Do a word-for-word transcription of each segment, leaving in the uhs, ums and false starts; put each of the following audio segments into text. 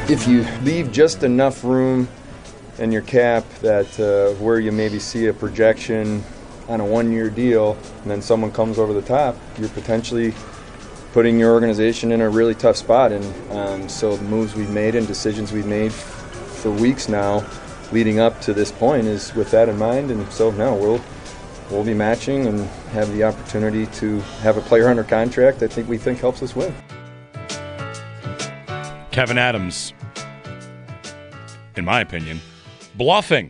if you leave just enough room in your cap that uh, where you maybe see a projection on a one-year deal, and then someone comes over the top, you're potentially putting your organization in a really tough spot. And um, so the moves we've made and decisions we've made for weeks now leading up to this point is with that in mind. And so no, we'll we'll be matching and have the opportunity to have a player under contract I think we think helps us win. Kevin Adams, in my opinion, bluffing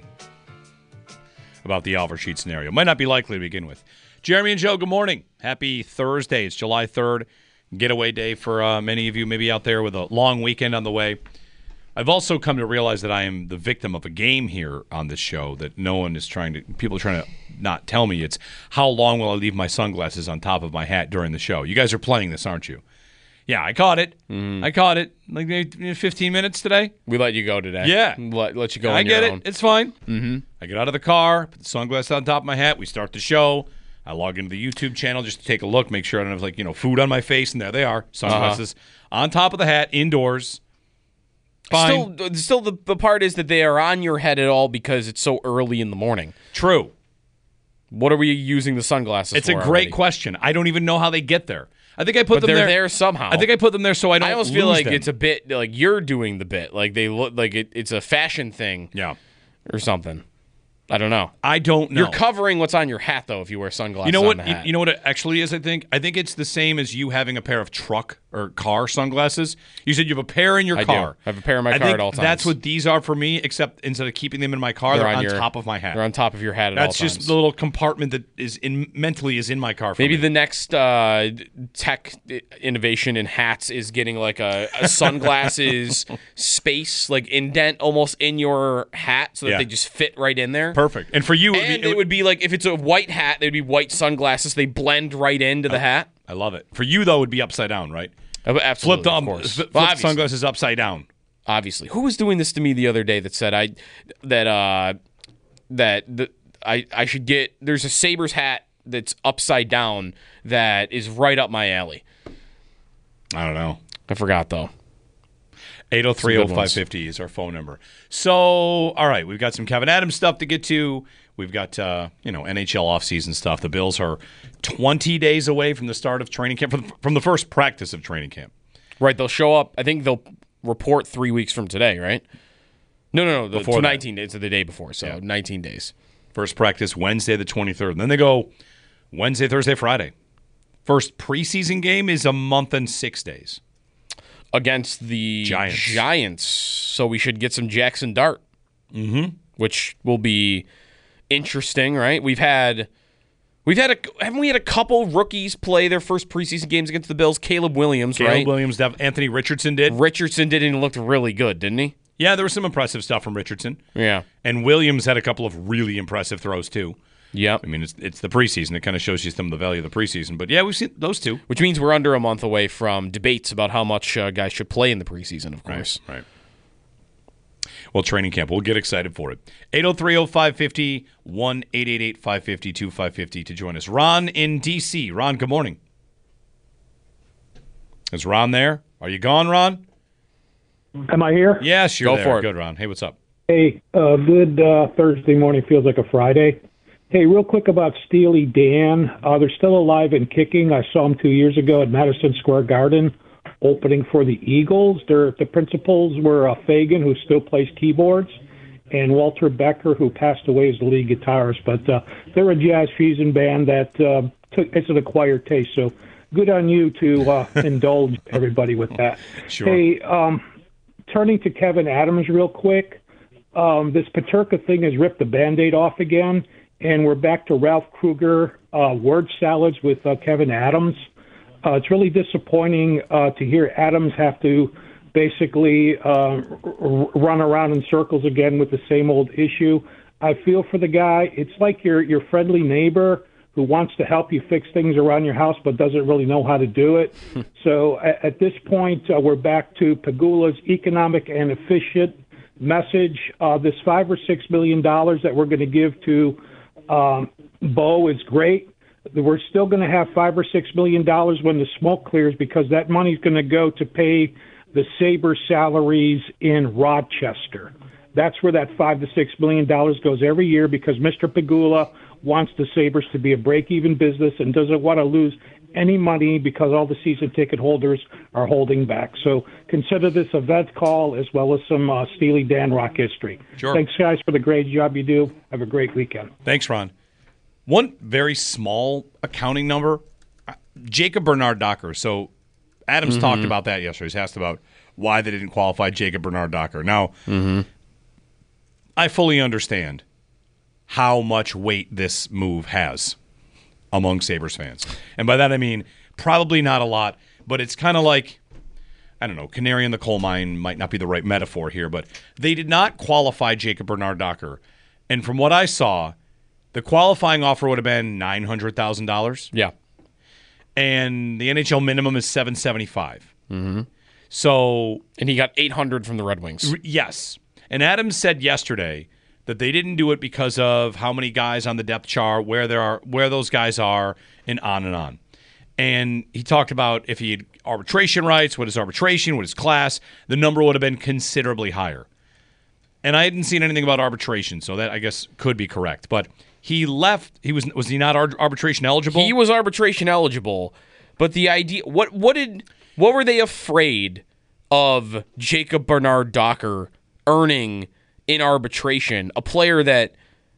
about the Alvar Sheet scenario. Might not be likely to begin with. Jeremy and Joe, good morning. Happy Thursday. It's July third, getaway day for uh, many of you, maybe out there with a long weekend on the way. I've also come to realize that I am the victim of a game here on this show that no one is trying to, people are trying to not tell me. It's how long will I leave my sunglasses on top of my hat during the show? You guys are playing this, aren't you? Yeah, I caught it. Mm. I caught it. Like maybe fifteen minutes today. We let you go today. Yeah. Let, let you go I on get your it. own. It's fine. Mm-hmm. I get out of the car, put the sunglasses on top of my hat. We start the show. I log into the YouTube channel just to take a look, make sure I don't have like, you know, food on my face, and there they are. Sunglasses uh-huh. on top of the hat, indoors. Fine. Still, still the, the part is that they are on your head at all because it's so early in the morning. True. What are we using the sunglasses it's for? It's a great already? question. I don't even know how they get there. I think I put but them they're there. there somehow. I think I put them there so I don't. I almost lose feel like them. it's a bit like you're doing the bit, like they look like it, it's a fashion thing, yeah, or something. I don't know. I don't know. You're covering what's on your hat though if you wear sunglasses. You know what? On the hat. You know what it actually is. I think. I think it's the same as you having a pair of truck or car sunglasses. You said you have a pair in your I car. Do. I have a pair in my I car think at all times. That's what these are for me. Except instead of keeping them in my car, they're, they're on, on your, top of my hat. They're on top of your hat at that's all times. That's just the little compartment that is in mentally is in my car. For Maybe me. the next uh, tech innovation in hats is getting like a, a sunglasses space, like indent almost in your hat, so that yeah. they just fit right in there. Perfect. And for you, it would and be, it, it would be like if it's a white hat, they'd be white sunglasses. They blend right into the oh, hat. I love it. For you though, it would be upside down, right? Absolutely, flipped, um, of course. Flipped well, sunglasses upside down. Obviously, who was doing this to me the other day that said I that uh that the, I I should get there's a Sabres hat that's upside down that is right up my alley. I don't know. I forgot though. eight oh three oh five fifty is our phone number. So, all right, we've got some Kevin Adams stuff to get to. We've got, uh, you know, N H L offseason stuff. The Bills are twenty days away from the start of training camp, from the, from the first practice of training camp. Right, they'll show up. I think they'll report three weeks from today, right? No, no, no. The, before nineteen days, the day before, so yeah. nineteen days. First practice Wednesday the twenty-third. And then they go Wednesday, Thursday, Friday. First preseason game is a month and six days. Against the Giants. Giants. So we should get some Jackson Dart, mm-hmm. which will be interesting, right? We've had, we've had a, haven't we had a couple rookies play their first preseason games against the Bills? Caleb Williams, Caleb right? Caleb Williams, Anthony Richardson did. Richardson did, and he looked really good, didn't he? Yeah, there was some impressive stuff from Richardson. Yeah. And Williams had a couple of really impressive throws, too. Yep. I mean, it's it's the preseason. It kind of shows you some of the value of the preseason. But, yeah, we've seen those two. Which means we're under a month away from debates about how much uh, guys should play in the preseason, of course. Right, right. Well, training camp. We'll get excited for it. eight oh three oh five fifty, one eight eight eight five five zero two five five zero to join us. Ron in D C Ron, good morning. Is Ron there? Are you gone, Ron? Am I here? Yes, you're Go there. for it. Good, Ron. Hey, what's up? Hey, uh, good uh, Thursday morning. Feels like a Friday. Hey, real quick about Steely Dan. Uh, they're still alive and kicking. I saw them two years ago at Madison Square Garden opening for the Eagles. They're, the principals were uh, Fagan, who still plays keyboards, and Walter Becker, who passed away as the lead guitarist. But uh, they're a jazz fusion band that uh, took, it's an acquired taste. So good on you to uh, indulge everybody with that. Sure. Hey, um, turning to Kevin Adams real quick, um, this Paterka thing has ripped the Band-Aid off again, and we're back to Ralph Kruger uh, word salads with uh, Kevin Adams. Uh, it's really disappointing uh, to hear Adams have to basically uh, r- run around in circles again with the same old issue. I feel for the guy. It's like your your friendly neighbor who wants to help you fix things around your house but doesn't really know how to do it. So at, at this point, uh, we're back to Pegula's economic and efficient message. Uh, this five or six million dollars that we're going to give to um, Bo is great. We're still going to have five or six million dollars when the smoke clears because that money's going to go to pay the Sabres salaries in Rochester. That's where that five to six million dollars goes every year because Mister Pegula wants the Sabres to be a break-even business and doesn't want to lose any money because all the season ticket holders are holding back. So consider this a vet call as well as some uh, Steely Dan rock history. Sure. Thanks, guys, for the great job you do. Have a great weekend. Thanks, Ron. One very small accounting number, Jacob Bernard Docker. So Adams mm-hmm. talked about that yesterday. He's asked about why they didn't qualify Jacob Bernard Docker. Now, mm-hmm. I fully understand how much weight this move has among Sabres fans. And by that I mean probably not a lot, but it's kind of like, I don't know, canary in the coal mine might not be the right metaphor here, but they did not qualify Jacob Bernard Docker. And from what I saw, the qualifying offer would have been nine hundred thousand dollars. Yeah. And the N H L minimum is seven seventy-five. Mm-hmm. So, and he got eight hundred from the Red Wings. R- yes. And Adams said yesterday that they didn't do it because of how many guys on the depth chart, where there are, where those guys are, and on and on. And he talked about if he had arbitration rights, what is arbitration, what is class, the number would have been considerably higher. And I hadn't seen anything about arbitration, so that I guess could be correct. But he left. He was was he not arbitration eligible? He was arbitration eligible, but the idea what what did what were they afraid of Jacob Bernard Docker earning in arbitration? A player that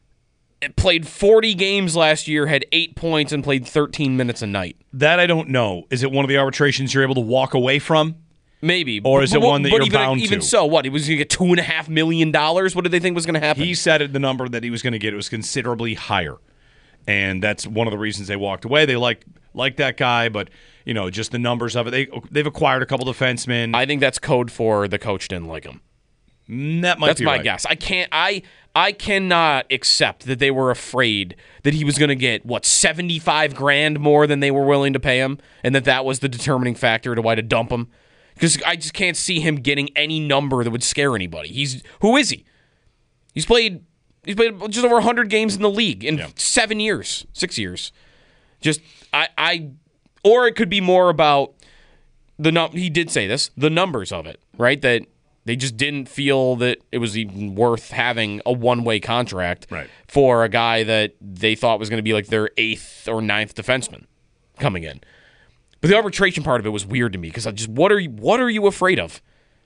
played forty games last year, had eight points, and played thirteen minutes a night. That I don't know. Is it one of the arbitrations you're able to walk away from? Maybe. Or is it but, one that but you're even, bound even to? Even so, what? He was going to get two and a half million dollars? What did they think was going to happen? He said it, the number that he was going to get, it was considerably higher. And that's one of the reasons they walked away. They like like that guy, but you know, just the numbers of it. They they've acquired a couple defensemen. I think that's code for the coach didn't like him. That might That's be my right. guess. I can't. I I cannot accept that they were afraid that he was going to get what seventy-five grand more than they were willing to pay him, and that that was the determining factor to why to dump him. Because I just can't see him getting any number that would scare anybody. He's who is he? He's played. He's played just over one hundred games in the league in yeah. seven years, six years. Just I I, or it could be more about the num. He did say this, the numbers of it, right? That. They just didn't feel that it was even worth having a one-way contract right. for a guy that they thought was going to be like their eighth or ninth defenseman coming in. But the arbitration part of it was weird to me because I just what are you what are you afraid of?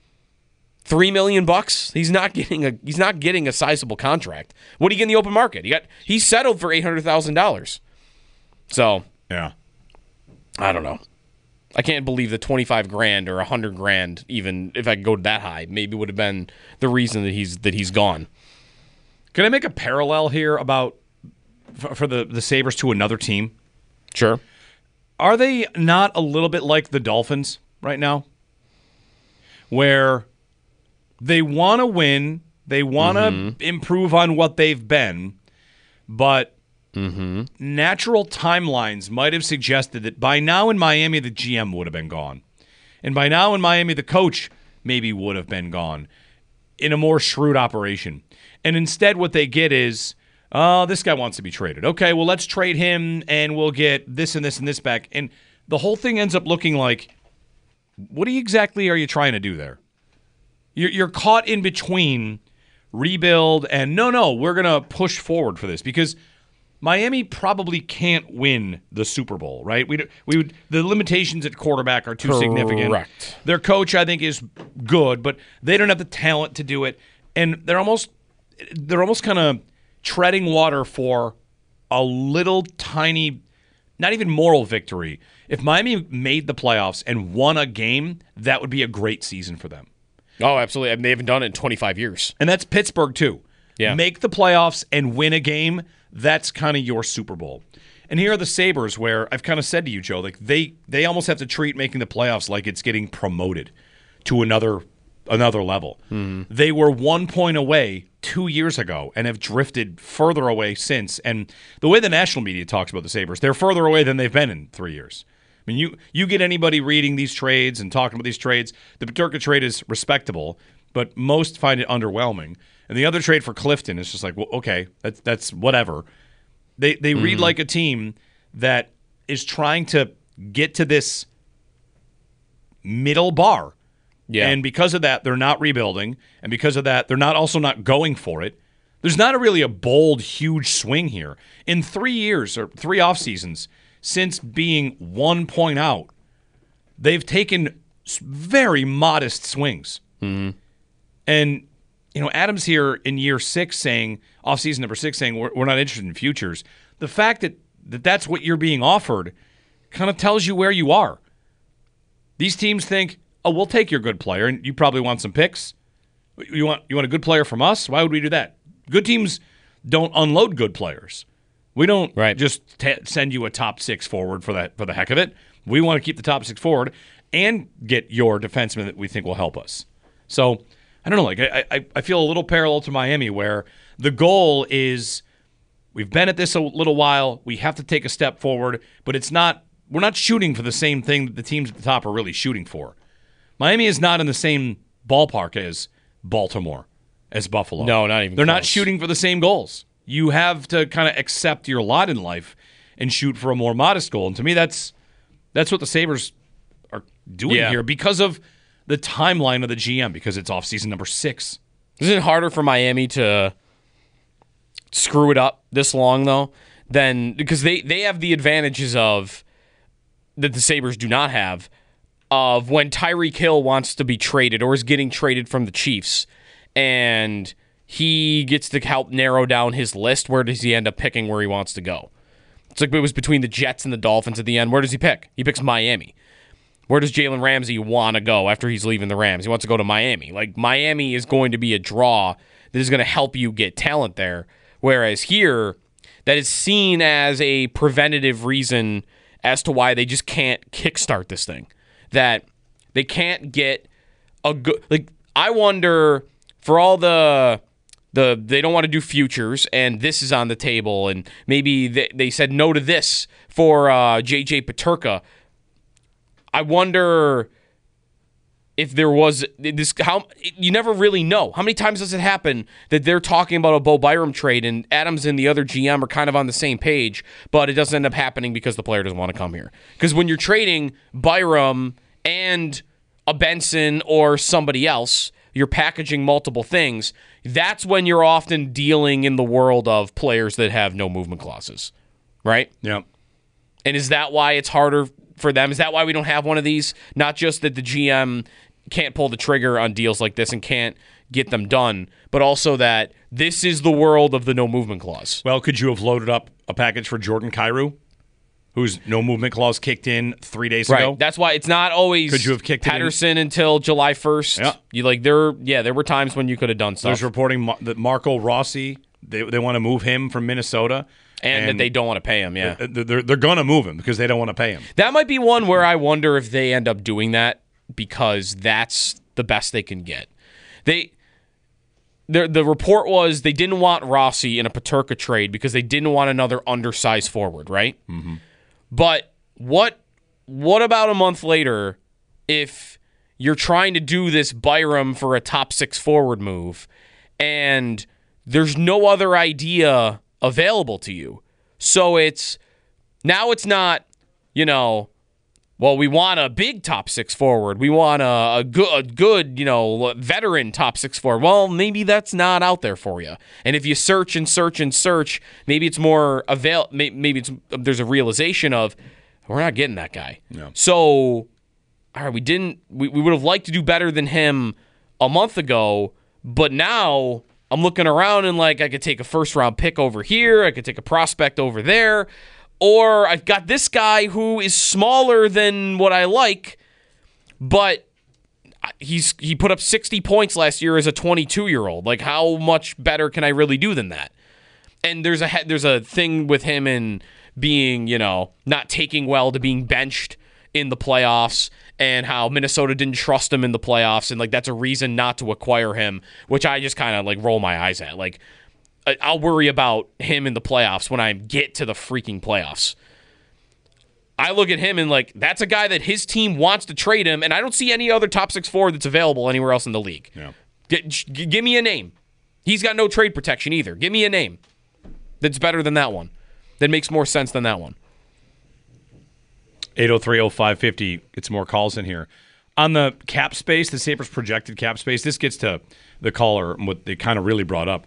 Three million bucks? He's not getting a he's not getting a sizable contract. What do you get in the open market? He got he settled for eight hundred thousand dollars. So yeah, I don't know. I can't believe the twenty-five grand or one hundred grand, even if I could go that high, maybe would have been the reason that he's that he's gone. Can I make a parallel here about for, for the, the Sabres to another team? Sure. Are they not a little bit like the Dolphins right now? Where they want to win, they want to mm-hmm. improve on what they've been, but Mm-hmm. natural timelines might have suggested that by now in Miami, the G M would have been gone. And by now in Miami, the coach maybe would have been gone in a more shrewd operation. And instead what they get is, oh, this guy wants to be traded. Okay, well, let's trade him and we'll get this and this and this back. And the whole thing ends up looking like, what exactly are you trying to do there? You're, you're caught in between rebuild and no, no, we're going to push forward for this because Miami probably can't win the Super Bowl, right? We we would the limitations at quarterback are too Correct. significant. Their coach, I think, is good, but they don't have the talent to do it, and they're almost they're almost kind of treading water for a little tiny, not even moral victory. If Miami made the playoffs and won a game, that would be a great season for them. Oh, absolutely. I mean, they haven't done it in twenty-five years, and that's Pittsburgh too. Yeah, make the playoffs and win a game. That's kind of your Super Bowl. And here are the Sabres where I've kind of said to you, Joe, like they they almost have to treat making the playoffs like it's getting promoted to another another level. Mm-hmm. They were one point away two years ago and have drifted further away since. And the way the national media talks about the Sabres, they're further away than they've been in three years. I mean, you, you get anybody reading these trades and talking about these trades, the Peterka trade is respectable, but most find it underwhelming. And the other trade for Clifton is just like, well, okay, that's that's whatever. They they mm-hmm. read like a team that is trying to get to this middle bar Yeah. And because of that, they're not rebuilding. And because of that, they're not also not going for it. There's not a really a bold, huge swing here. In three years or three off seasons since being one point out, they've taken very modest swings. Mm-hmm. And, you know, Adams here in year six saying, off-season number six saying, we're, we're not interested in futures. The fact that, that that's what you're being offered kind of tells you where you are. These teams think, oh, we'll take your good player, and you probably want some picks. You want you want a good player from us? Why would we do that? Good teams don't unload good players. We don't right. just t- send you a top six forward for that for the heck of it. We want to keep the top six forward and get your defenseman that we think will help us. So I don't know. Like I, I, I feel a little parallel to Miami, where the goal is we've been at this a little while. We have to take a step forward, but it's not. We're not shooting for the same thing that the teams at the top are really shooting for. Miami is not in the same ballpark as Baltimore, as Buffalo. No, not even They're close. not shooting for the same goals. You have to kind of accept your lot in life and shoot for a more modest goal. And to me, that's that's what the Sabres are doing Yeah. here because of the timeline of the G M, because it's off-season number six. Isn't it harder for Miami to screw it up this long, though? Than because they, they have the advantages of that the Sabres do not have of when Tyreek Hill wants to be traded or is getting traded from the Chiefs, and he gets to help narrow down his list. Where does he end up picking where he wants to go? It's like it was between the Jets and the Dolphins at the end. Where does he pick? He picks Miami. Where does Jalen Ramsey want to go after he's leaving the Rams? He wants to go to Miami. Like, Miami is going to be a draw that is going to help you get talent there. Whereas here, that is seen as a preventative reason as to why they just can't kickstart this thing. That they can't get a good... Like, I wonder, for all the... the they don't want to do futures, and this is on the table, and maybe they, they said no to this for uh, J J Peterka. I wonder if there was this. How you never really know. How many times does it happen that they're talking about a Bo Byram trade and Adams and the other G M are kind of on the same page, but it doesn't end up happening because the player doesn't want to come here? Because when you're trading Byram and a Benson or somebody else, you're packaging multiple things. That's when you're often dealing in the world of players that have no movement clauses, right? Yeah. And is that why it's harder for them? Is that why we don't have one of these? Not just that the G M can't pull the trigger on deals like this and can't get them done, but also that this is the world of the no movement clause. Well, could you have loaded up a package for Jordan Kyrou, whose no movement clause kicked in three days Right. ago? That's why it's not always Could you have kicked it in? Patterson until July first. Yeah. You like there yeah, there were times when you could have done stuff. There's reporting Mar- that Marco Rossi, they they want to move him from Minnesota. and, that they don't want to pay him, yeah. They're, they're going to move him because they don't want to pay him. That might be one where I wonder if they end up doing that because that's the best they can get. They the the report was they didn't want Rossi in a Peterka trade because they didn't want another undersized forward, right? Mm-hmm. But what what about a month later if you're trying to do this Byram for a top six forward move and there's no other idea available to you? So it's now it's not, you know, well, we want a big top six forward. We want a, a good, a good, you know, veteran top six forward. Well, maybe that's not out there for you. And if you search and search and search, maybe it's more avail. Maybe it's there's a realization of we're not getting that guy. No. So, all right, we didn't. We, we would have liked to do better than him a month ago, but now I'm looking around and like I could take a first round pick over here. I could take a prospect over there. Or I've got this guy who is smaller than what I like, but he's he put up sixty points last year as a twenty-two-year-old. Like, how much better can I really do than that? And there's a there's a thing with him in being, you know, not taking well to being benched in the playoffs, and how Minnesota didn't trust him in the playoffs, and like that's a reason not to acquire him, which I just kind of like roll my eyes at. Like, I'll worry about him in the playoffs when I get to the freaking playoffs. I look at him and like, that's a guy that his team wants to trade him, and I don't see any other top six forward that's available anywhere else in the league. Yeah. G- g- give me a name. He's got no trade protection either. Give me a name that's better than that one, that makes more sense than that one. eight oh three oh five five oh. Get some more calls in here. On the cap space, the Sabres projected cap space, this gets to the caller and what they kind of really brought up.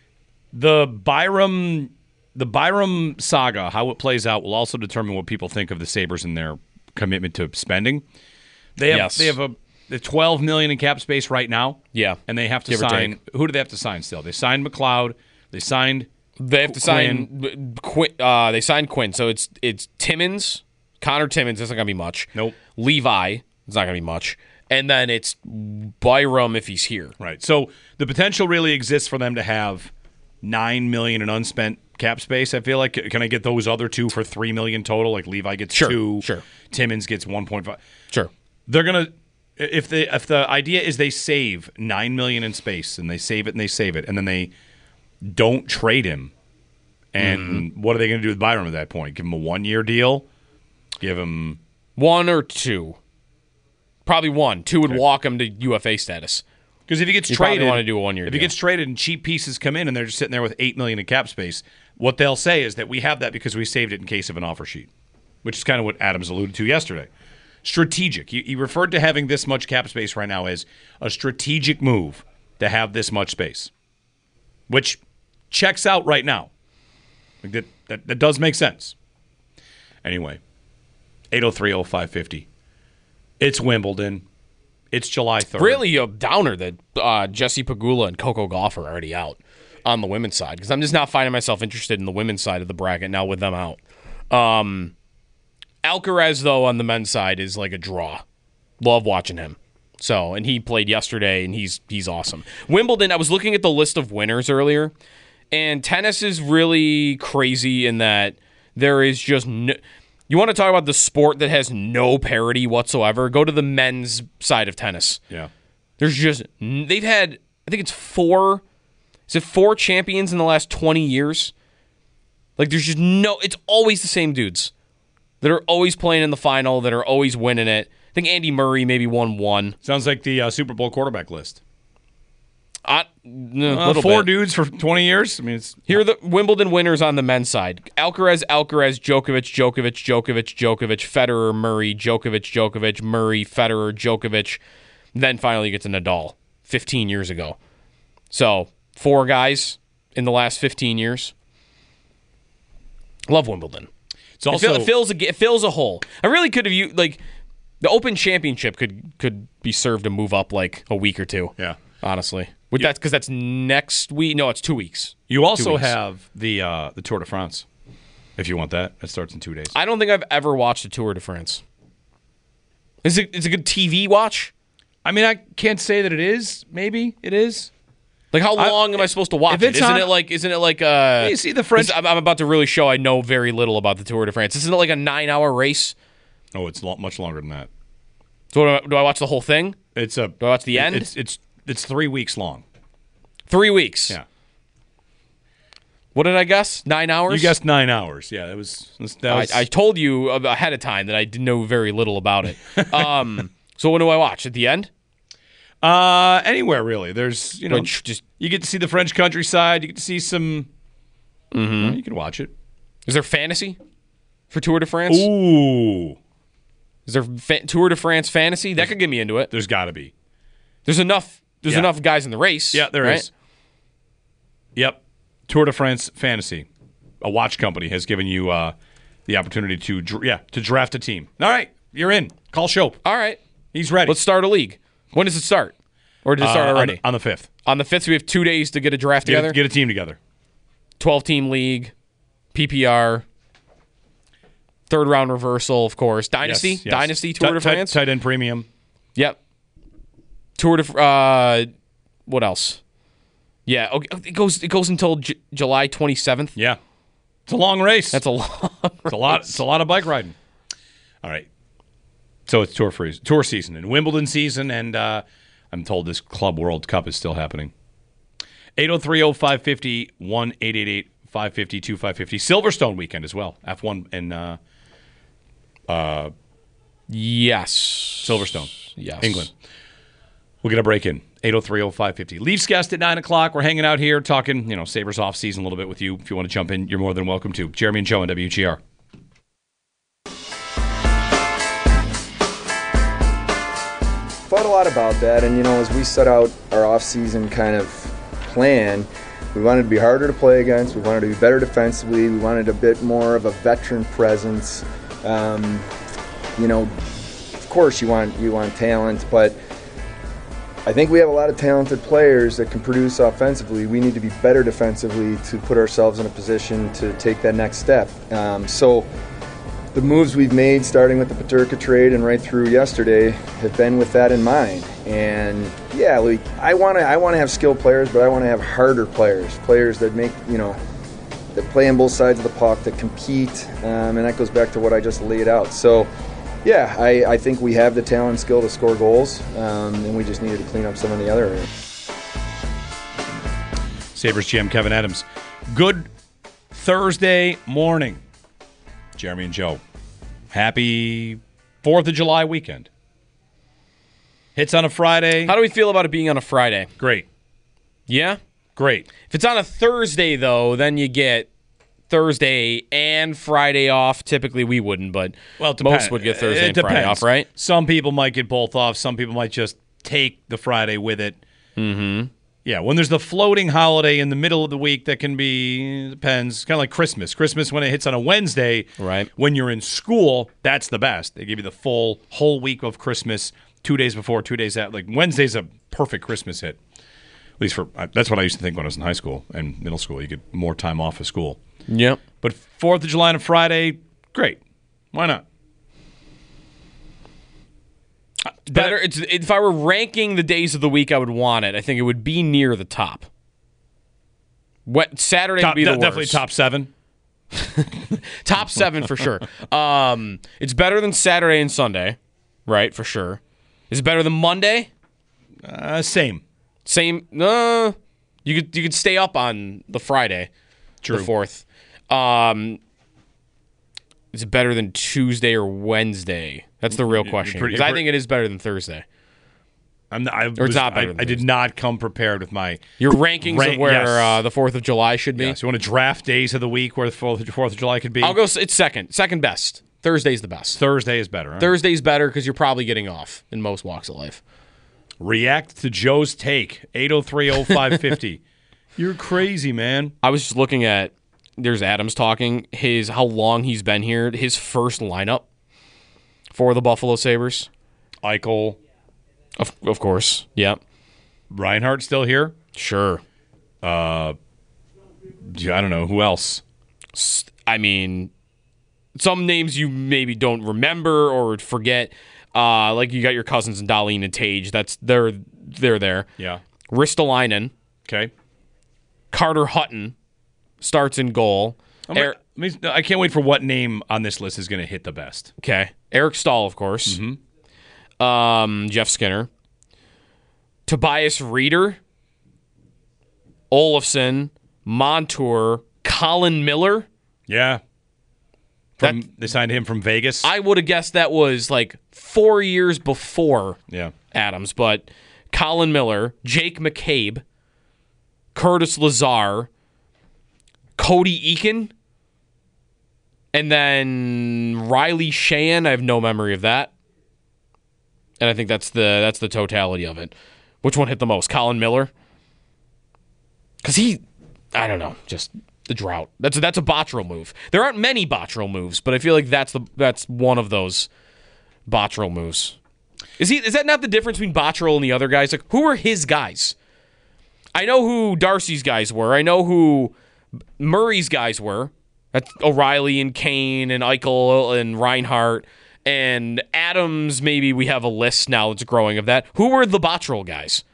The Byram the Byram saga, how it plays out, will also determine what people think of the Sabres and their commitment to spending. They have Yes. they have a the twelve million dollars in cap space right now. Yeah. And they have to Give or sign take. who do they have to sign still? They signed McLeod, they signed They have to sign Quinn. Uh, they signed Quinn, so it's it's Timmins, Connor Timmins. That's not gonna be much. Nope. Levi. It's not gonna be much. And then it's Byram if he's here. Right. So the potential really exists for them to have nine million dollars in unspent cap space. I feel like can I get those other two for three million dollars total? Like Levi gets Sure, two, sure. Timmins gets one point five. Sure. They're gonna if they if the idea is they save nine million dollars in space and they save it and they save it and then they don't trade him. And Mm-hmm. what are they going to do with Byram at that point? Give him a one year deal? Give him One or two. Probably one. Two would Okay. walk him to U F A status. because if he gets You probably traded, wanna do a one-year If he deal. gets traded and cheap pieces come in and they're just sitting there with eight million in cap space, what they'll say is that we have that because we saved it in case of an offer sheet, which is kind of what Adams alluded to yesterday. Strategic. He, he referred to having this much cap space right now as a strategic move to have this much space, which checks out right now. Like that, that, that does make sense. Anyway, eight oh three oh five fifty. It's Wimbledon. It's July third. Really a downer that uh, Jesse Pagula and Coco Gauff are already out on the women's side because I'm just not finding myself interested in the women's side of the bracket now with them out. Um, Alcaraz, though, on the men's side is like a draw. Love watching him. So, and he played yesterday, and he's he's awesome. Wimbledon, I was looking at the list of winners earlier, and tennis is really crazy in that there is just no... You want to talk about the sport that has no parity whatsoever? Go to the men's side of tennis. Yeah. There's just they've had I think it's four is it four champions in the last twenty years? Like there's just no it's always the same dudes that are always playing in the final, that are always winning it. I think Andy Murray maybe won one. Sounds like the uh, Super Bowl quarterback list. Uh, no, Uh, little four bit. dudes for twenty years. I mean, it's Here are the Wimbledon winners on the men's side. Alcaraz, Alcaraz, Djokovic, Djokovic, Djokovic, Djokovic, Federer, Murray, Djokovic, Djokovic, Murray, Federer, Djokovic. Then finally you get to Nadal fifteen years ago. So, four guys in the last fifteen years. Love Wimbledon. it's also it, fill, it fills a it fills a hole. I really could have used like the Open Championship could could be served to move up like a week or two. yeah. Honestly. With that because that's next week. No, it's two weeks. You also weeks. have the uh, the Tour de France, if you want that. It starts in two days. I don't think I've ever watched a Tour de France. Is it? It's a good T V watch. I mean, I can't say that it is. Maybe it is. Like how I- long am I supposed to watch if it? it's Isn't on- it like? Isn't it like? Uh, You see the French- this- I'm, I'm about to really show I know very little about the Tour de France. Isn't it like a nine-hour race? Oh, it's lo- much longer than that. So do I, do I watch the whole thing? It's a. Do I watch the end? It's it's it's three weeks long. Three weeks. Yeah. What did I guess? Nine hours. You guessed nine hours. Yeah, that was. That was I, I told you ahead of time that I didn't know very little about it. um. So when do I watch? At the end? uh, anywhere really. There's you know Which just you get to see the French countryside. You get to see some. Mm-hmm. Well, you can watch it. is there fantasy for Tour de France? Ooh, Is there fa- Tour de France fantasy? That could get me into it. there's got to be. There's enough. There's Yeah. enough guys in the race. Yeah, there is. right? Yep. Tour de France Fantasy, a watch company, has given you uh, the opportunity to dr- yeah to draft a team. All right, you're in. Call Shope. All right. He's ready. Let's start a league. When does it start? Or did it start Uh, on already? the- on the fifth. On the fifth, so we have two days to get a draft Get, together. get a team together. twelve-team league, P P R, third round reversal, of course. Dynasty, Yes, yes. Dynasty Tour Ti- de ti- France. Tight end premium. Yep. Tour de. Uh, what else? Yeah, okay, it goes. It goes until J- July twenty-seventh. Yeah, it's a long race. That's a long. It's a lot. It's a lot of bike riding. All right. So it's tour free, tour season and Wimbledon season, and uh, I'm told this Club World Cup is still happening. eight oh three oh five fifty, one eight eight eight five five zero two five five zero. Silverstone weekend as well. F one in uh, Yes. Silverstone, Yes. England. We'll get a break in. eight oh three oh five fifty. Leafs guest at nine o'clock. We're hanging out here talking, you know, Sabres off season a little bit with you. If you want to jump in, you're more than welcome to. Jeremy and Joe on W G R. thought a lot about that, and you know, as we set out our off-season kind of plan, we wanted to be harder to play against. We wanted to be better defensively. We wanted a bit more of a veteran presence. Um, you know, of course, you want you want talent, but I think we have a lot of talented players that can produce offensively. We need to be better defensively to put ourselves in a position to take that next step. Um, so the moves we've made, starting with the Peterka trade and right through yesterday, have been with that in mind. And yeah, like, I want to I want to have skilled players, but I want to have harder players, players that make, you know, that play on both sides of the puck, that compete, um, and that goes back to what I just laid out. So yeah, I, I think we have the talent and skill to score goals, um, and we just needed to clean up some of the other areas. Sabres G M Kevin Adams. Good Thursday morning, Jeremy and Joe. Happy fourth of July weekend. Hits on a Friday. How do we feel about it being on a Friday? Great. Yeah? Great. If it's on a Thursday, though, then you get Thursday and Friday off. Typically, we wouldn't, but Well, it depends. most would get Thursday It and Friday depends. off, right? Some people might get both off. Some people might just take the Friday with it. Mm-hmm. Yeah, when there's the floating holiday in the middle of the week, that can be, depends, kind of like Christmas. Christmas, when it hits on a Wednesday, Right. When you're in school, that's the best. They give you the full whole week of Christmas, two days before, two days out. Like, Wednesday's a perfect Christmas hit. At least for, that's what I used to think when I was in high school and middle school. You get more time off of school. Yep. But fourth of July on a Friday, great. Why not? Better. It's, if I were ranking the days of the week I would want it, I think it would be near the top. What Saturday Top, would be the de- worst. definitely top seven. Top seven for sure. Um, it's better than Saturday and Sunday, right? For sure. Is it better than Monday? Uh, same. Same. No, you could you could stay up on the Friday, True. the fourth. Um, is it better than Tuesday or Wednesday? That's the real question. pretty- 'Cause I pretty- think it is better than Thursday. I'm not, I, it's was- not better I, than I did Thursday. not come prepared with my Your rankings Rank- of where yes. uh, the fourth of July should be. Yeah, so you want to draft days of the week where the fourth of July could be? I'll go. s- It's second. Second best. Thursday's the best. Thursday is better. Huh? Thursday's better because you're probably getting off in most walks of life. React to Joe's take. eight oh three oh five fifty. You're crazy, man. I was just looking at. There's Adams talking. His how long he's been here. His first lineup for the Buffalo Sabres. Eichel. Of of course. Yeah. Reinhardt still here? Sure. Yeah, I don't know. Who else? S- I mean, some names you maybe don't remember or forget. Uh, like you got your cousins and Darlene and Tage. That's they're they're there. Yeah. Ristolainen, Okay. Carter Hutton starts in goal. I'm Er- like- I mean, I can't wait for what name on this list is going to hit the best. okay. Eric Stahl, of course. Mm-hmm. Um, Jeff Skinner. Tobias Reeder. Olafson. Montour. Colin Miller. Yeah. From, That- they signed him from Vegas. I would have guessed that was like four years before yeah. Adams, but Colin Miller, Jake McCabe, Curtis Lazar, Cody Eakin, and then Riley Sheehan. I have no memory of that. And I think that's the that's the totality of it. Which one hit the most? Colin Miller? Because he, I don't know, just the drought. That's a, that's a Botterill move. There aren't many Botterill moves, but I feel like that's the that's one of those Botterill moves. Is he? Is that not the difference between Botterill and the other guys? Like, who are his guys? I know who Darcy's guys were. I know who Murray's guys were. That's O'Reilly and Kane and Eichel and Reinhardt. And Adams, maybe we have a list now that's growing of that. Who were the Botterill guys?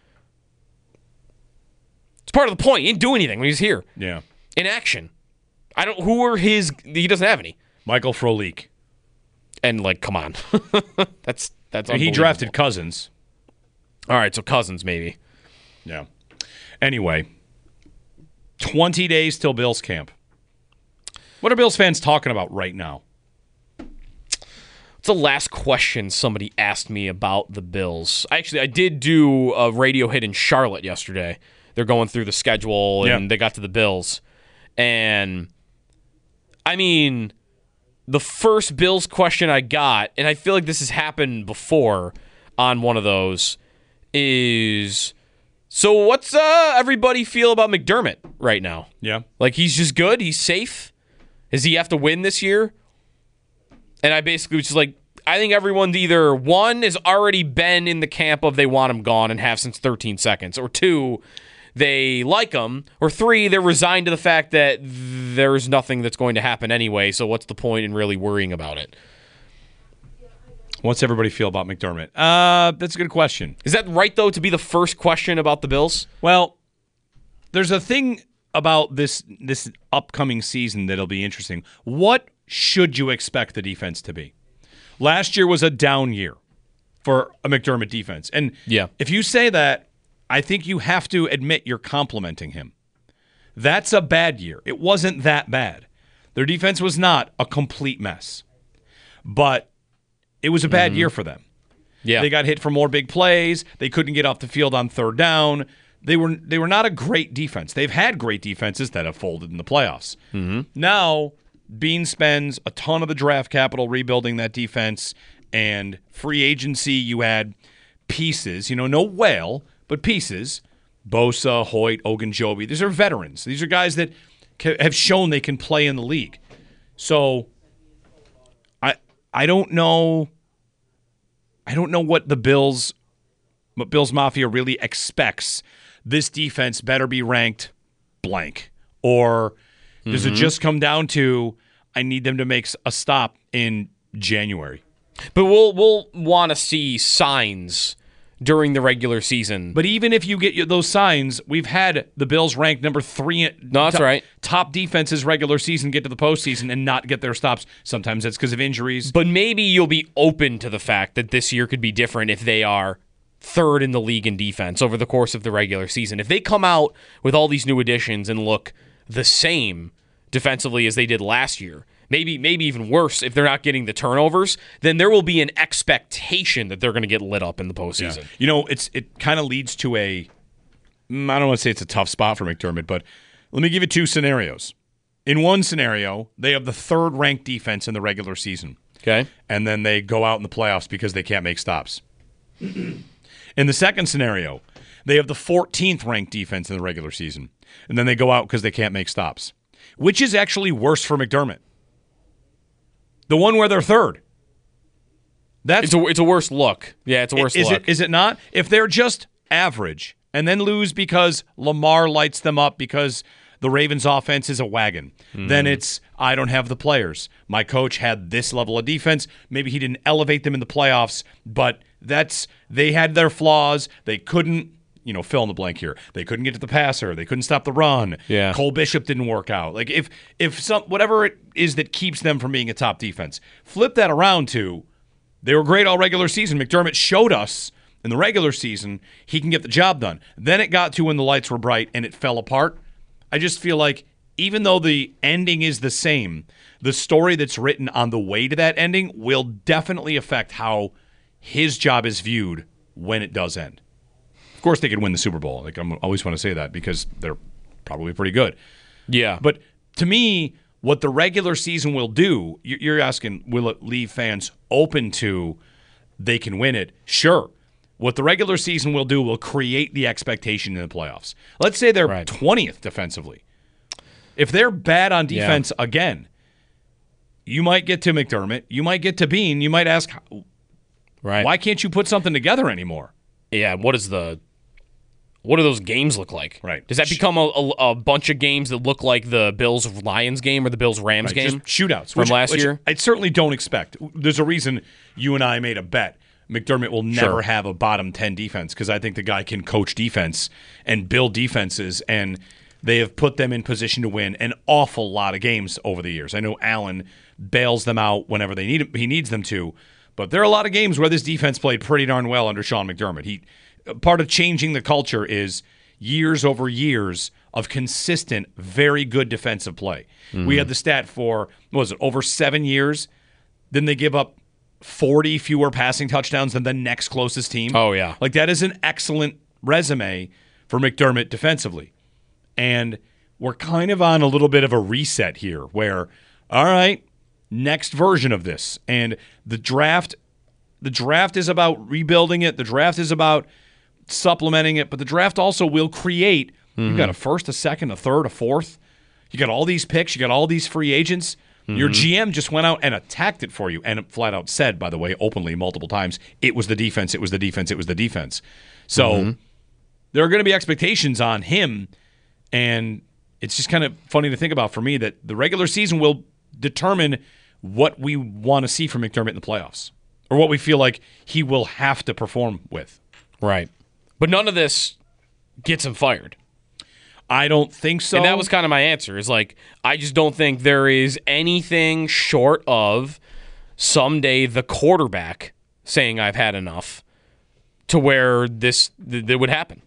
It's part of the point. He didn't do anything when he was here. Yeah. In action. I don't. Who were his? He doesn't have any. Michael Frolik. And like, come on, that's that's. He unbelievable. drafted Cousins. All right, so Cousins maybe. Yeah. Anyway, twenty days till Bills camp. What are Bills fans talking about right now? It's the last question somebody asked me about the Bills. Actually, I did do a radio hit in Charlotte yesterday. They're going through the schedule, and Yeah. they got to the Bills. And, I mean, the first Bills question I got, and I feel like this has happened before, on one of those is, so what's uh, everybody feel about McDermott right now? Yeah. Like, he's just good? He's safe? Does he have to win this year? And I basically was just like, I think everyone's either, one, has already been in the camp of they want him gone and have since thirteen seconds, or two, they like him, or three, they're resigned to the fact that there's nothing that's going to happen anyway, so what's the point in really worrying about it? What's everybody feel about McDermott? Uh, that's a good question. Is that right, though, to be the first question about the Bills? Well, there's a thing about this this upcoming season that'll be interesting. What should you expect the defense to be? Last year was a down year for a McDermott defense. And yeah. if you say that, I think you have to admit you're complimenting him. That's a bad year. It wasn't that bad. Their defense was not a complete mess. But it was a bad mm-hmm. year for them. Yeah. They got hit for more big plays. They couldn't get off the field on third down. They were they were not a great defense. They've had great defenses that have folded in the playoffs. Mm-hmm. Now, Bean spends a ton of the draft capital rebuilding that defense, and free agency, you had pieces, you know, no whale, but pieces. Bosa, Hoyt, Ogunjobi. These are veterans. These are guys that have shown they can play in the league. So I I don't know I don't know what the Bills what Bills Mafia really expects. This defense better be ranked blank. Or does mm-hmm. it just come down to I need them to make a stop in January? But we'll we'll want to see signs during the regular season. But even if you get those signs, we've had the Bills ranked number three. No, that's top, right. Top defenses regular season get to the postseason and not get their stops. Sometimes that's because of injuries. But maybe you'll be open to the fact that this year could be different if they are third in the league in defense over the course of the regular season. If they come out with all these new additions and look the same defensively as they did last year, maybe maybe even worse if they're not getting the turnovers, then there will be an expectation that they're going to get lit up in the postseason. Yeah. You know, it's it kind of leads to a, I don't want to say it's a tough spot for McDermott, but let me give you two scenarios. In one scenario, they have the third-ranked defense in the regular season. Okay. And then they go out in the playoffs because they can't make stops. In the second scenario, they have the fourteenth-ranked defense in the regular season, and then they go out because they can't make stops. Which is actually worse for McDermott? The one where they're third. That's it's a it's a worse look. Yeah, it's a worse is look. It, is it not? If they're just average and then lose because Lamar lights them up because the Ravens' offense is a wagon, mm. then it's I don't have the players. My coach had this level of defense. Maybe he didn't elevate them in the playoffs, but that's they had their flaws. They couldn't. You know, fill in the blank here. They couldn't get to the passer. They couldn't stop the run. Yeah. Cole Bishop didn't work out. Like if if some whatever it is that keeps them from being a top defense, flip that around to they were great all regular season. McDermott showed us in the regular season he can get the job done. Then it got to when the lights were bright and it fell apart. I just feel like even though the ending is the same, the story that's written on the way to that ending will definitely affect how his job is viewed when it does end. Of course, they could win the Super Bowl. Like I always want to say that because they're probably pretty good. Yeah. But to me, what the regular season will do, you're asking, will it leave fans open to they can win it? Sure. What the regular season will do will create the expectation in the playoffs. Let's say they're right. twentieth defensively. If they're bad on defense yeah. again, you might get to McDermott. You might get to Bean. You might ask, right. why can't you put something together anymore? Yeah, what is the what do those games look like? Right. Does that become a, a, a bunch of games that look like the Bills-Lions game or the Bills-Rams right, game? Just shootouts. From which, last which year? I certainly don't expect. There's a reason you and I made a bet. McDermott will never sure. have a bottom ten defense because I think the guy can coach defense and build defenses, and they have put them in position to win an awful lot of games over the years. I know Allen bails them out whenever they need he needs them to, but there are a lot of games where this defense played pretty darn well under Sean McDermott. He part of changing the culture is years over years of consistent, very good defensive play. Mm-hmm. We had the stat for, what was it, over seven years? Then they give up forty fewer passing touchdowns than the next closest team. Oh, yeah. Like, that is an excellent resume for McDermott defensively. And we're kind of on a little bit of a reset here where, all right, next version of this. And the draft the draft is about rebuilding it. The draft is about supplementing it, but the draft also will create. Mm-hmm. You've got a first, a second, a third, a fourth. You got all these picks. You got all these free agents. Mm-hmm. Your G M just went out and attacked it for you, and flat out said, by the way, openly multiple times, it was the defense, it was the defense, it was the defense. So mm-hmm. there are going to be expectations on him, and it's just kind of funny to think about for me that the regular season will determine what we want to see from McDermott in the playoffs, or what we feel like he will have to perform with. Right. But none of this gets him fired. I don't think so. And that was kind of my answer, is like, I just don't think there is anything short of someday the quarterback saying I've had enough to where this th- that would happen.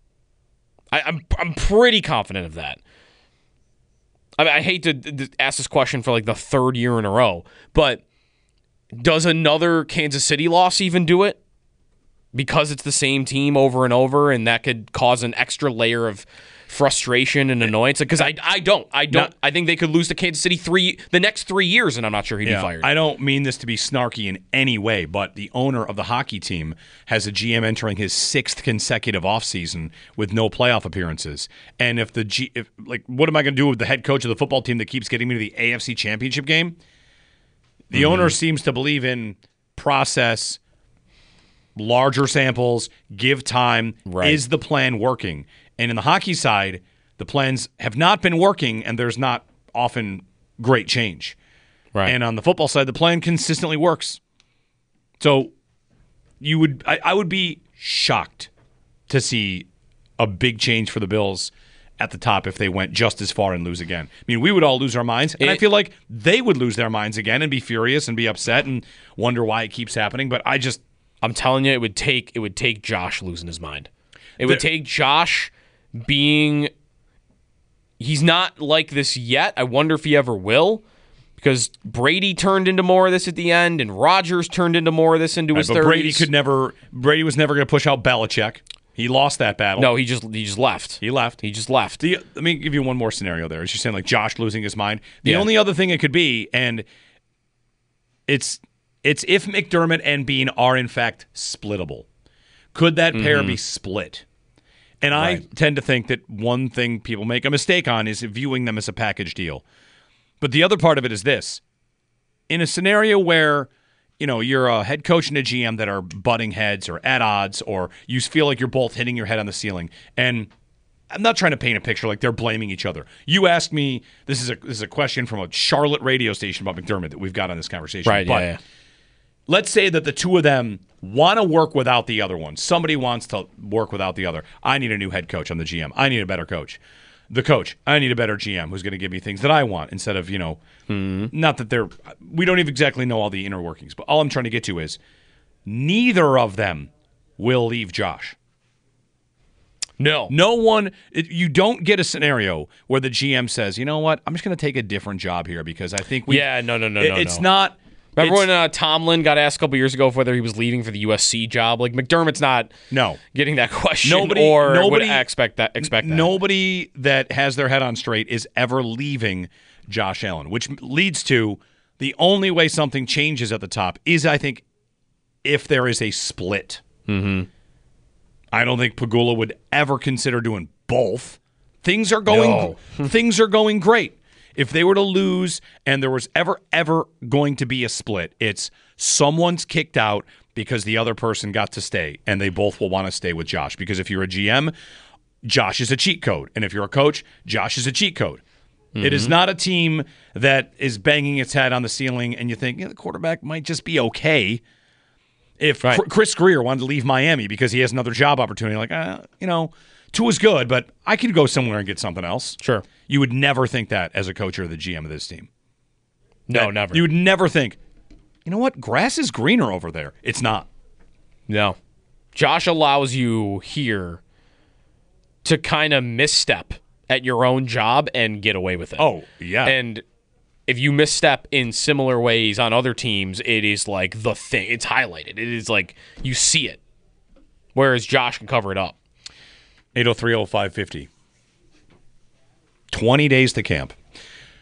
I, I'm I'm pretty confident of that. I, mean, I hate to th- ask this question for like the third year in a row, but does another Kansas City loss even do it? Because it's the same team over and over, and that could cause an extra layer of frustration and annoyance. Because I, I don't, I don't, not, I think they could lose to Kansas City three the next three years, and I'm not sure he'd yeah, be fired. I don't mean this to be snarky in any way, but the owner of the hockey team has a G M entering his sixth consecutive offseason with no playoff appearances. And if the G, if, like, what am I going to do with the head coach of the football team that keeps getting me to the A F C Championship game? The mm-hmm. owner seems to believe in process. Larger samples, give time. Right. Is the plan working? And in the hockey side, the plans have not been working, and there's not often great change. Right. And on the football side, the plan consistently works. So you would, I, I would be shocked to see a big change for the Bills at the top if they went just as far and lose again. I mean, we would all lose our minds, and it, I feel like they would lose their minds again and be furious and be upset and wonder why it keeps happening. But I just... I'm telling you, it would take it would take Josh losing his mind. It would take Josh being. He's not like this yet. I wonder if he ever will, because Brady turned into more of this at the end, and Rodgers turned into more of this into right, his but thirties. Brady could never. Brady was never going to push out Belichick. He lost that battle. No, he just he just left. He left. He just left. The, let me give you one more scenario there. As you're saying, like Josh losing his mind. The yeah. only other thing it could be, and it's. It's if McDermott and Bean are, in fact, splittable. Could that pair mm-hmm. be split? And right. I tend to think that one thing people make a mistake on is viewing them as a package deal. But the other part of it is this. In a scenario where, you know, you're a head coach and a G M that are butting heads or at odds, or you feel like you're both hitting your head on the ceiling, and I'm not trying to paint a picture like they're blaming each other. You asked me, this is a this is a question from a Charlotte radio station about McDermott that we've got on this conversation. Right, but yeah, yeah. Let's say that the two of them want to work without the other one. Somebody wants to work without the other. I need a new head coach on the G M. I need a better coach. The coach, I need a better G M who's going to give me things that I want instead of, you know, mm-hmm. not that they're, we don't even exactly know all the inner workings, but all I'm trying to get to is neither of them will leave Josh. No. No one, it, you don't get a scenario where the G M says, you know what, I'm just going to take a different job here because I think we. Yeah, no, no, no, it, no. It's no. not. Remember it's, when uh, Tomlin got asked a couple years ago whether he was leaving for the U S C job? Like, McDermott's not no. getting that question nobody, or nobody, would expect that, expect that. Nobody that has their head on straight is ever leaving Josh Allen, which leads to the only way something changes at the top is, I think, if there is a split. Mm-hmm. I don't think Pegula would ever consider doing both. Things are going no. things are going great. If they were to lose and there was ever, ever going to be a split, it's someone's kicked out because the other person got to stay, and they both will want to stay with Josh. Because if you're a G M, Josh is a cheat code. And if you're a coach, Josh is a cheat code. Mm-hmm. It is not a team that is banging its head on the ceiling and you think, yeah, the quarterback might just be okay. If right. Chris Greer wanted to leave Miami because he has another job opportunity, like, uh, you know, Tua's good, but I could go somewhere and get something else. Sure. You would never think that as a coach or the G M of this team. No, that, never. You would never think, you know what, grass is greener over there. It's not. No. Josh allows you here to kind of misstep at your own job and get away with it. Oh, yeah. And if you misstep in similar ways on other teams, it is like the thing. It's highlighted. It is like you see it. Whereas Josh can cover it up. eight oh three oh five fifty. twenty days to camp.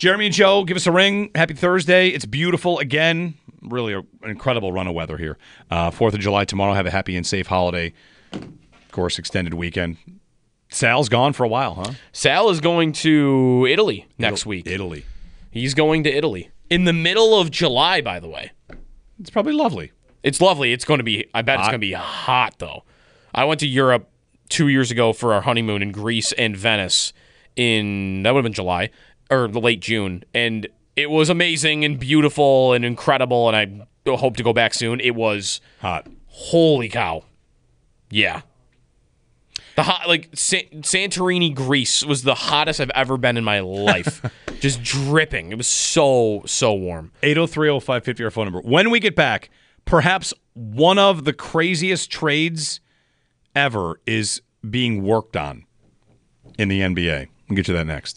Jeremy and Joe, give us a ring. Happy Thursday. It's beautiful again. Really a, an incredible run of weather here. Uh, fourth of July tomorrow. Have a happy and safe holiday. Of course, extended weekend. Sal's gone for a while, huh? Sal is going to Italy next Ital- week. Italy. He's going to Italy. In the middle of July, by the way. It's probably lovely. It's lovely. It's going to be, I bet Hot. it's going to be hot, though. I went to Europe two years ago for our honeymoon in Greece and Venice in, that would have been July, or late June, and it was amazing and beautiful and incredible, and I hope to go back soon. It was Hot. holy cow. Yeah. The hot, like Sa- Santorini, Greece was the hottest I've ever been in my life. Just dripping. It was so, so warm. eight oh three oh five five oh, our phone number. When we get back, perhaps one of the craziest trades ever is being worked on in the N B A. We'll get to that next.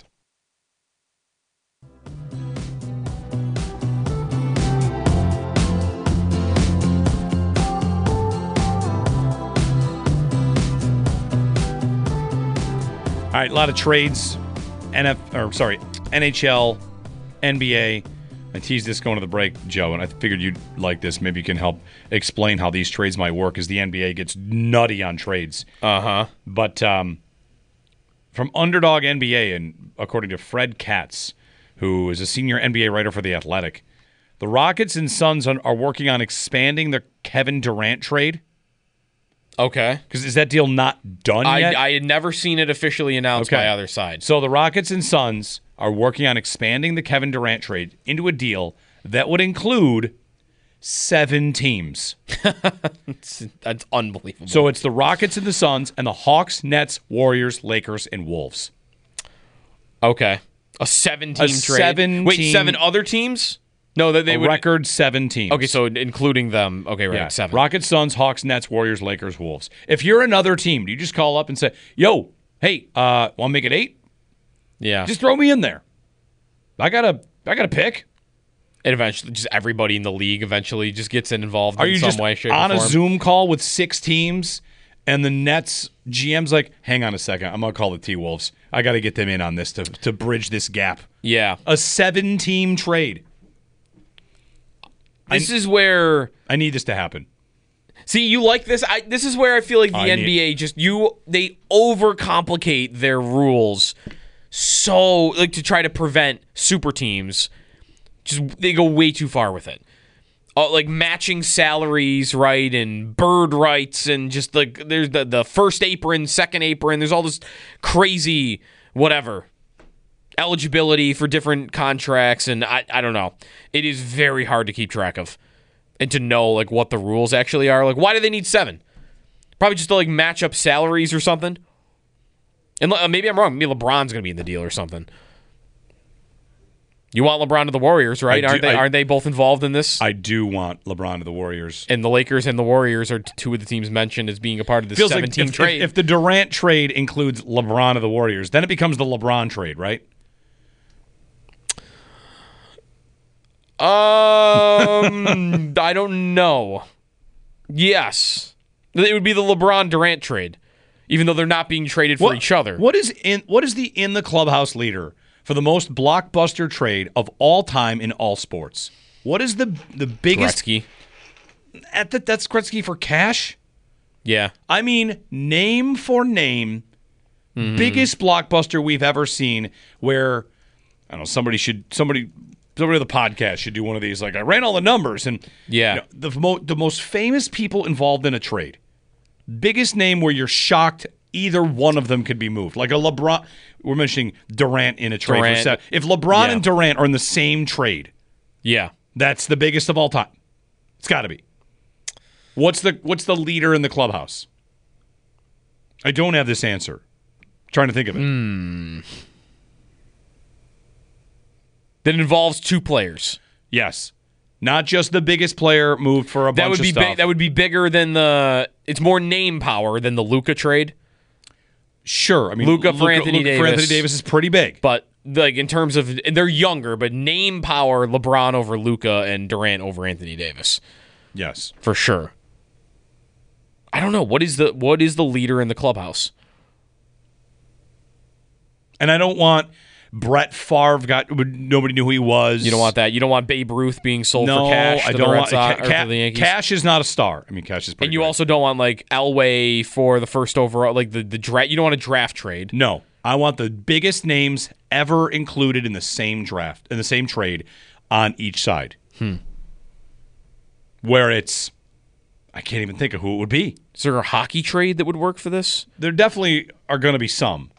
All right, a lot of trades, N F or sorry, N H L, N B A. I teased this going to the break, Joe, and I figured you'd like this. Maybe you can help explain how these trades might work as the N B A gets nutty on trades. Uh-huh. But um, from Underdog N B A, and according to Fred Katz, who is a senior N B A writer for The Athletic, the Rockets and Suns are working on expanding the Kevin Durant trade. Okay. Because is that deal not done I, yet? I had never seen it officially announced Okay. by either side. So the Rockets and Suns are working on expanding the Kevin Durant trade into a deal that would include seven teams. That's unbelievable. So it's the Rockets and the Suns and the Hawks, Nets, Warriors, Lakers, and Wolves. Okay. A seven-team A trade. seven Wait, team- seven other teams? No, that they A would. record seven teams. Okay, so including them. Okay, right, yeah, seven. Rockets, Suns, Hawks, Nets, Warriors, Lakers, Wolves. If you're another team, do you just call up and say, yo, hey, uh, want to make it eight? Yeah. Just throw me in there. I got a, I got a pick. and eventually, just everybody in the league eventually just gets involved Are in you some just way, shape, on or a form. Zoom call with six teams, and the Nets G M's like, hang on a second, I'm gonna call the T-Wolves. I got to get them in on this to to bridge this gap. Yeah. A seven-team trade. This is where. I need this to happen. See, you like this? I, this is where I feel like the I N B A just you they overcomplicate their rules so like to try to prevent super teams. Just they go way too far with it. Uh, like matching salaries, right, and bird rights, and just like there's the the first apron, second apron. There's all this crazy whatever eligibility for different contracts, and I I don't know. It is very hard to keep track of. And to know like what the rules actually are. Like, why do they need seven? Probably just to like match up salaries or something. And uh, maybe I'm wrong. Maybe LeBron's going to be in the deal or something. You want LeBron to the Warriors, right? I do- aren't they? I- aren't they both involved in this? I do want LeBron to the Warriors. and the Lakers and the Warriors are t- two of the teams mentioned as being a part of this Feels like seven-team if, trade. if, if the Durant trade includes LeBron to the Warriors, then it becomes the LeBron trade, right? Um, I don't know. Yes, it would be the LeBron Durant trade, even though they're not being traded for What- each other. What is in what is the in the clubhouse leader for the most blockbuster trade of all time in all sports? What is the the biggest Gretzky? at the, that's Gretzky for cash? Yeah, I mean, name for name, biggest blockbuster we've ever seen. Where I don't know, somebody should somebody somebody on the podcast should do one of these. Like I ran all the numbers, and Yeah. you know, the mo- the most famous people involved in a trade, biggest name where you're shocked either one of them could be moved. Like a LeBron, we're mentioning Durant in a trade. For Durant. seven. If LeBron Yeah. and Durant are in the same trade, yeah. that's the biggest of all time. It's got to be. What's the What's the leader in the clubhouse? I don't have this answer. trying to think of it. Hmm. That involves two players. Yes, not just the biggest player moved for a That bunch would of be stuff. big, that would be bigger than the. It's more name power than the Luka trade, sure, I mean Luka for Anthony Luka for Anthony Davis. Davis is pretty big. but like in terms of and they're younger, but name power, LeBron over Luka and Durant over Anthony Davis Yes, for sure. I don't know what is the what is the leader in the clubhouse. and I don't want Brett Favre got nobody knew who he was. You don't want that. You don't want Babe Ruth being sold no, for cash to I the don't Red want Sox ca- or ca- to the Yankees. Cash is not a star. I mean, Cash is pretty And you great. also don't want like Elway for the first overall, like the the draft. You don't want a draft trade. No, I want the biggest names ever included in the same draft, in the same trade on each side. Hmm. Where it's, I can't even think of who it would be. Is there a hockey trade that would work for this? There definitely are going to be some.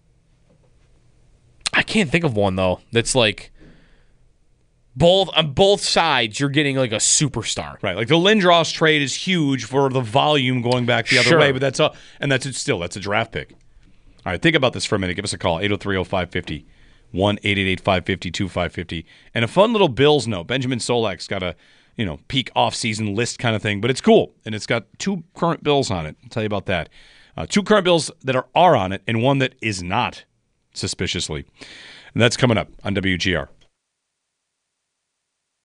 I can't think of one though. That's like both on both sides. You're getting like a superstar. Right, like the Lindros trade is huge for the volume going back the other Sure. way, but that's a, and that's still, that's a draft pick. All right, think about this for a minute. Give us a call, eight oh three oh five five oh, one eight eight eight five five oh two five five oh. And a fun little Bills note. Benjamin Solak's got a, you know, peak off-season list kind of thing, but it's cool, and it's got two current Bills on it. I'll tell you about that. Uh, two current Bills that are, are on it, and one that is not, suspiciously. And that's coming up on W G R.